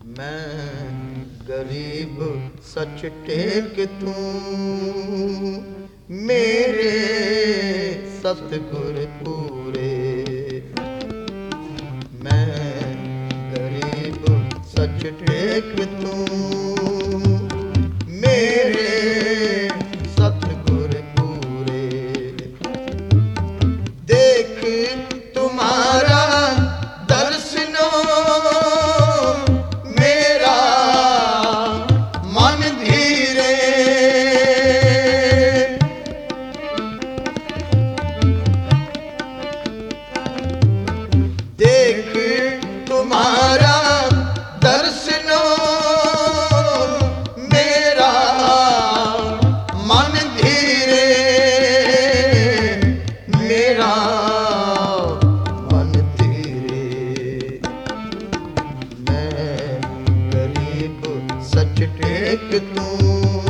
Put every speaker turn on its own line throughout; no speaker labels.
मैं गरीब सच टेक तूं मेरे सतगुर पूरे। मैं गरीब सच टेक तूं मेरे सतगुर पूरे। देख तुम्हारा दर्शनो मेरा मन धीरे। देख तुम्हारा दर्शनो मेरा मन धीरे। मेरा मन धीरे। मैं गरीब सच टेक तूं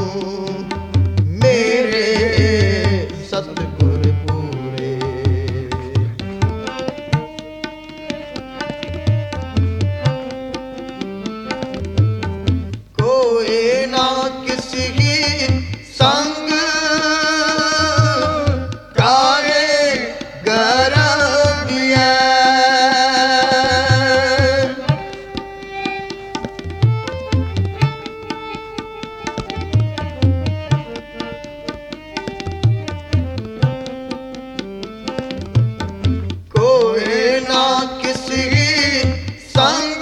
मेरे सतगुर पूरे। कोई ना किसी संग कारे गरबिया। कोई ना किसी संग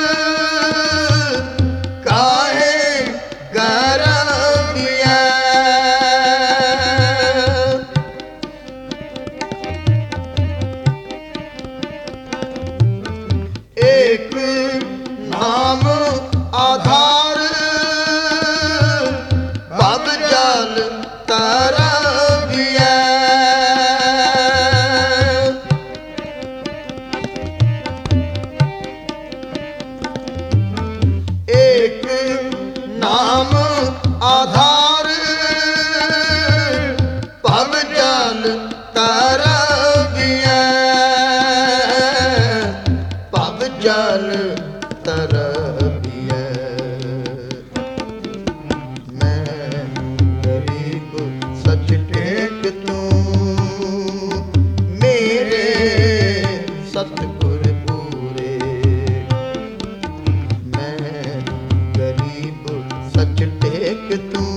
काहे गरबिया। एक नाम आधार भव जल तरबिया। एक नाम आधार भव जल तरबिया। भव जल तरबिया। मैं गरीब सच टेक तूं मेरे सतगुर पूरे। मैं गरीब सच टेक तूं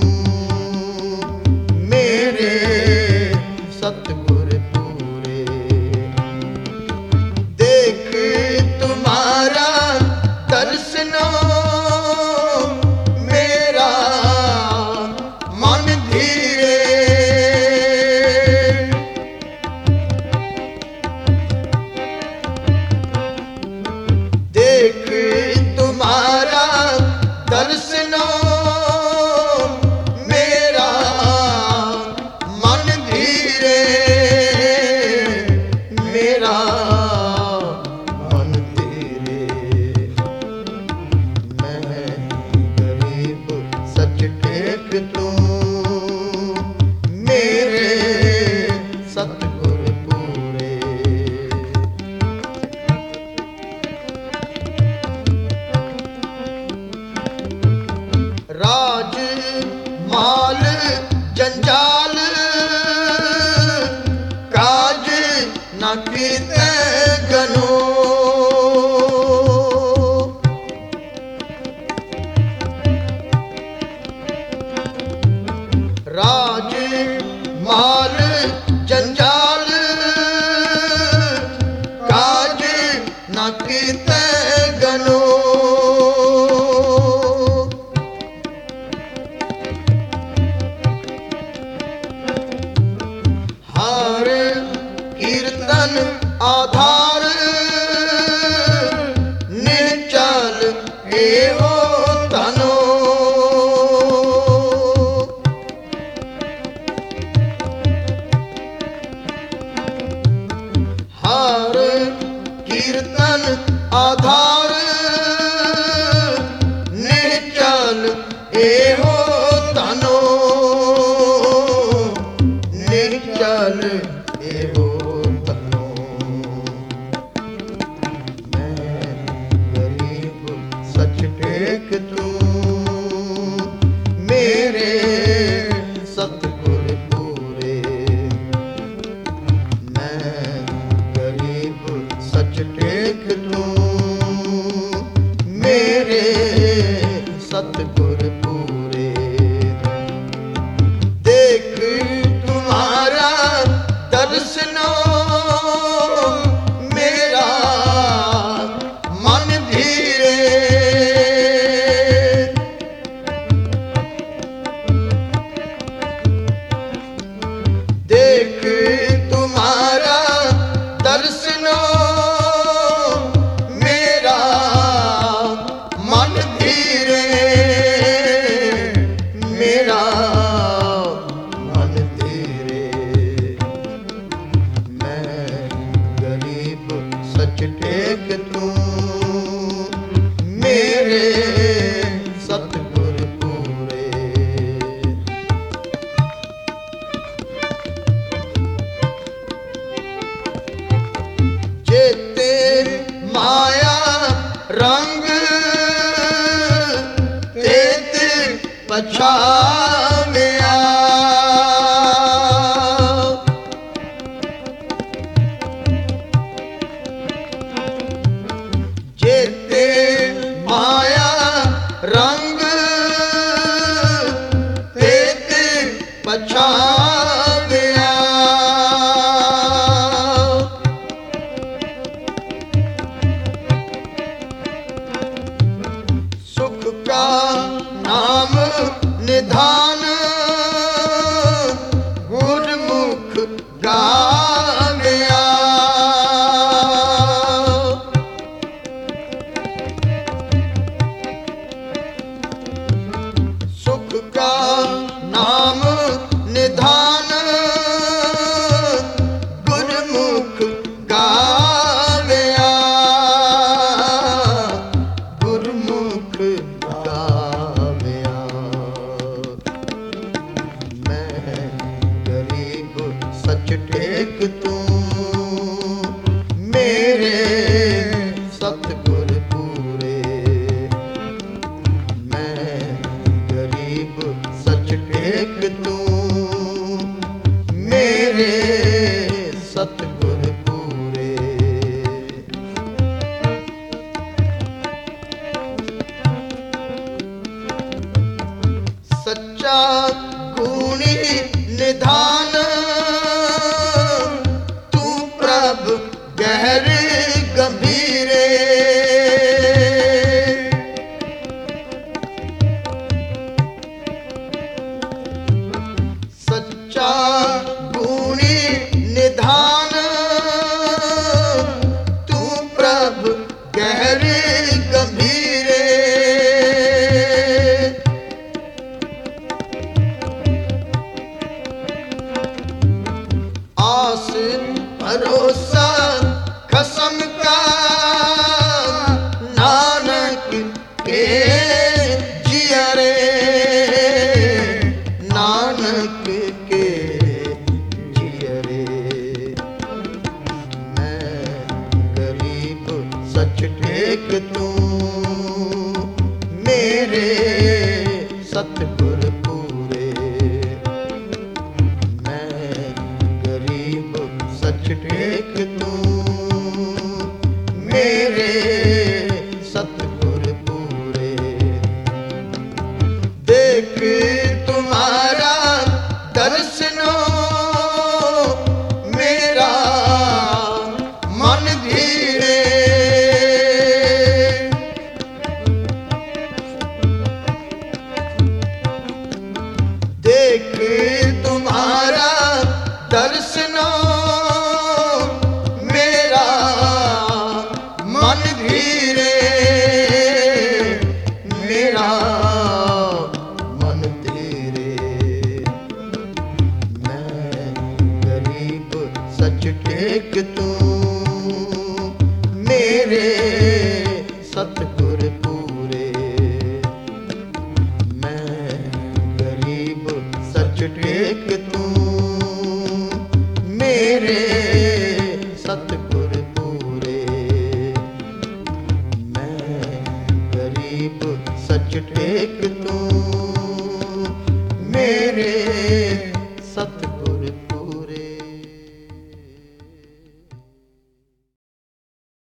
मेरे सतगुर पूरे। देख तुम्हारा दर्शनो मेरा मन धीरे। देख तुम्हारा दर्शनो मेरा मन धीरे। मेरा मन धीरे। मैं गरीब सच टेक तूं मेरे सतगुर पूरे। सतगुर पूरे। देख तुम्हारा दर्शनो मेरा मन धीरे। देख तुम्हारा दर्शनो मेरा मन धीरे। मेरा मन धीरे। मैं गरीब सच टेक तू मेरे सतगुर पूरे। जेते माया रंग तेत पछाव्या। जेते माया रंग तेत पछाव्या। सुख का नाम निधान गुरमुख गाव्या। सुख का नाम निधान गुरमुख गाव्या। गुरमुख गाव्या। मैं गरीब सच टेक तू मेरे सतगुर पूरे। मैं गरीब सच टेक तू मेरे सतगुर पूरे। सच्चा गुणी निधान तू प्रभ गहर गंभीरे। सच्चा गुणी निधान तू प्रभ गहर गंभीरे। आस भरोसा कसम का नानक के जियरे। नानक के जियरे। मैं गरीब सच टेक तू मेरे सतगुर पूरे। मैं गरीब सच टेक तू मेरे सतगुर पूरे। देख तुम्हारा दर्शनो मेरा मन धीरे। देख तुम्हारा दर्शनो मेरा मन धीरे। मेरा मन धीरे। मैं गरीब सच टेक तू मेरे सतगुर पूरे। मैं गरीब सच टेक तू मेरे सतगुर पूरे। मैं गरीब सच टेक तू मेरे सतगुर